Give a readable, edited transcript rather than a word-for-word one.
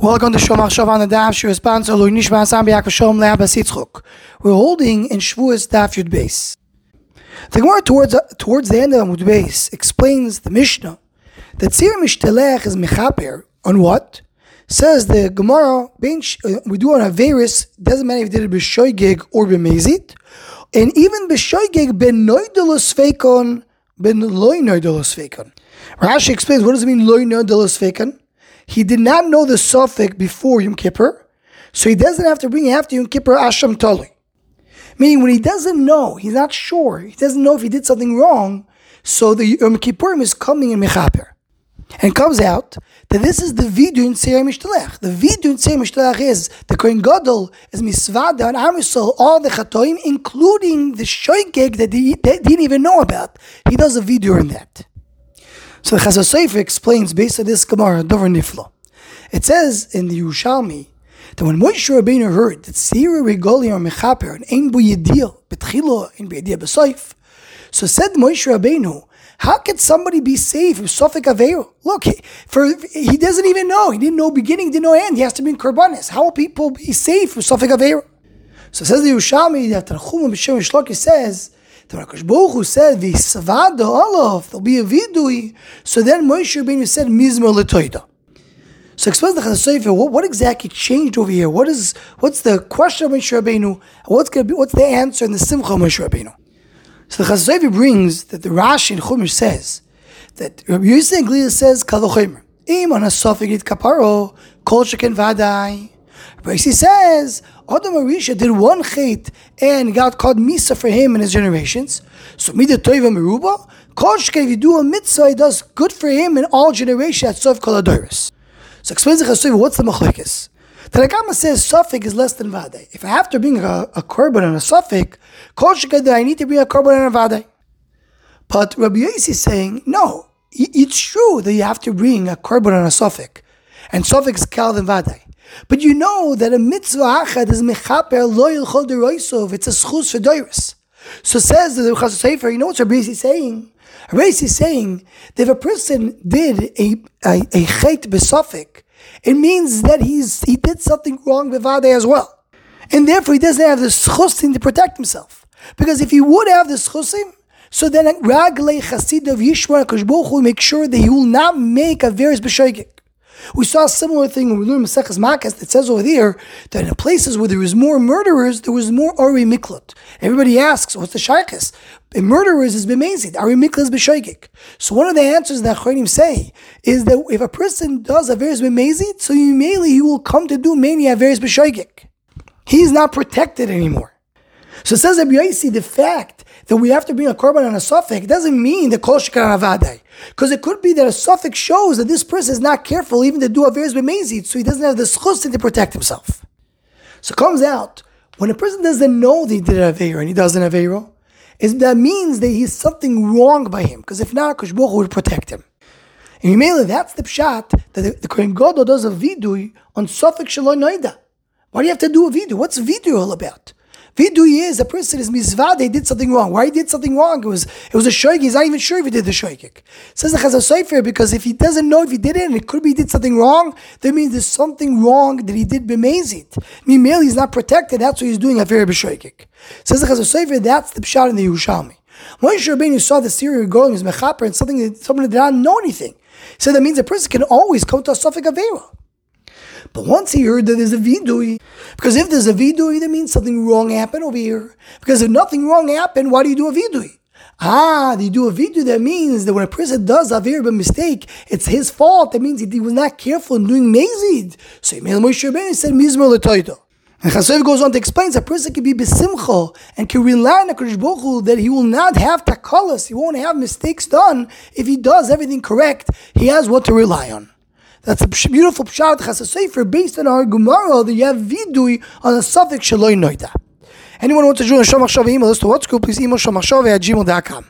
Welcome to Shomach Shav on the Daf. She responds to Lui Nishma Sam B'Yakov Shalom Le'Abbas Yitzchok. We're holding in Shavuos Daf Yud Beis. The Gemara towards the end of Amud Beis explains the Mishnah that Tzir Mishtelech is mechaper on what? Says the Gemara, we do on Averis, doesn't matter if you did it b'shoigeg or b'mezit, and even b'shoigeg ben noidelos feikon, ben loy noidelos feikon. Rashi explains, what does it mean loy noidelos feikon? He did not know the suffix before Yom Kippur, so he doesn't have to bring after Yom Kippur Asham Tali. Meaning when he doesn't know, he's not sure, he doesn't know if he did something wrong, so the Yom Kippurim is coming in Mechaper. And it comes out that this is the Vidu in Tzir Mishtelech. The Vidu in Tzir Mishtelech is the Kohen Gadol is Misvada on Am Yisrael, all the Chatoim, including the Shoigeg that they didn't even know about. He does a Vidu in that. So the Chazal Sofer explains based on this Gemara, Dover Niflo. It says in the Yerushalmi that when Moshe Rabbeinu heard that Sira Regoli or Mechaper and Ein Bo Yediyah Betchilo Ein Bo Yediyah B'Soif, so said Moshe Rabbeinu, how could somebody be saved from Sofek Aveiro? Look, he doesn't even know. He didn't know beginning, didn't know end. He has to be in Korbanis. How will people be saved from Sofek Aveiro? So it says the Yerushalmi that Tanchuma B'Shem Shloki says the HaKadosh Baruch Hu said, "V'Savada Olav, there'll be a vidui." So then Moshe Rabbeinu said, "Mizmor L'Toida." So explain the Chazal Sofer, what exactly changed over here? What's the question of Moshe Rabbeinu? What's the answer in the Simcha of Moshe Rabbeinu? So the Chazal Sofer brings that the Rashi in Chumash says that Rabbi Yosef ben Glila says, "Kal v'chomer, im on a sofek it kaparo, kol sheken vadai." Rabbi Yosef says, Adam Arisha did one chait and God called Misa for him and his generations. So Midah Toiva Meruba, kol sheken, if you do a mitzvah, it does good for him in all generations at Sof Kol Adoros. So explains the Chazal Sofer, what's the machlekes? The Rakama says sofek is less than vadai. If I have to bring a korban and a sofek, kol sheken, I need to bring a korban and a vadai. But Rabbi Yosef is saying, no, it's true that you have to bring a korban and a sofek, and sofek is kal than vadai. But you know that a mitzvah achad is mechaper lo yilchol deroisov. It's a schus for doiris. So says the Chazal Sofer, you know what Rabbi Yosef is saying? Rabbi Yosef is saying that if a person did a chet besofik, it means that he did something wrong b'vadei as well, and therefore he doesn't have the schusim to protect himself. Because if he would have the schusim, so then raglei chasid of Yishmar HaKadosh Baruch Hu make sure that he will not make a veris b'shoigeg. We saw a similar thing when we learned Maseches Makas that says over there that in places where there was more murderers, there was more Ari Miklot. Everybody asks, what's the shaykhis? In murderers is b'mezid, Ari Miklot is b'shoigeg. So one of the answers that Chayim say is that if a person does Averis b'mezid, so immediately he will come to do many Averis b'shoigeg. He's not protected anymore. So it says Rabbi Yosef, the fact that we have to bring a korban and a sofek doesn't mean the kol shekar avadai. Because it could be that a suffix shows that this person is not careful even to do Averis b'mezid, so he doesn't have the schus to protect himself. So it comes out, when a person doesn't know that he did an Aveiro and he does an Aveiro, that means that he's something wrong by him, because if not, HaKadosh Baruch Hu would protect him. And Yimele, that's the pshat, that the Kohen Gadol does a vidui on suffix shaloi noida. Why do you have to do a vidui? What's vidui all about? Vidui is a person is mizvad, he did something wrong. Why he did something wrong? It was a shoigeg. He's not even sure if he did the shoigeg. Says the Chazal Sofer, because if he doesn't know if he did it, and it could be he did something wrong, that means there's something wrong that he did b'mezid. Mimel, he's not protected. That's what he's doing a very b'shoigeg. Says the Chazal Sofer, that's the pshat in the Yerushalmi. Moshe Rabbeinu saw the Syria going as mechaper and somebody that did not know anything. So that means a person can always come to a sofek aveira. But once he heard that there's a vidui, because if there's a vidui, that means something wrong happened over here. Because if nothing wrong happened, why do you do a vidui? You do a vidui, that means that when a person does a very big mistake, it's his fault. That means he was not careful in doing mezid. So Moshe Rabbeinu said, Mizmor L'Toida. And Chazal goes on to explain that a person can be besimcha and can rely on HaKadosh Baruch Hu that he will not have takalas, he won't have mistakes done. If he does everything correct, he has what to rely on. That's a beautiful pshat Chazal Sofer based on our Gemara that you have vidui on a suffix shaloi noida. Anyone who wants to join a Shomach Shav email us to WhatsApp, please email shomachshav@gmail.com.